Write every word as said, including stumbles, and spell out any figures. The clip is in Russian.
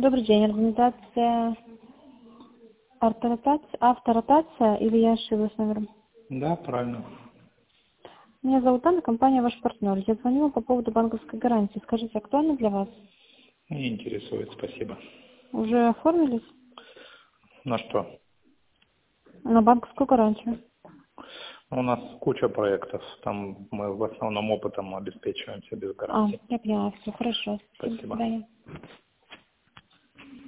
Добрый день, организация авторотация, авторотация, или я ошиблась номером? Да, правильно. Меня зовут Анна, компания «Ваш партнер». Я звонила по поводу банковской гарантии. Скажите, актуально для вас? Не интересует, спасибо. Уже оформились На что? на банковскую гарантию? У нас куча проектов, там мы в основном опытом обеспечиваемся без А, гарантии. я поняла, все, хорошо. Спасибо, до Спасибо. свидания.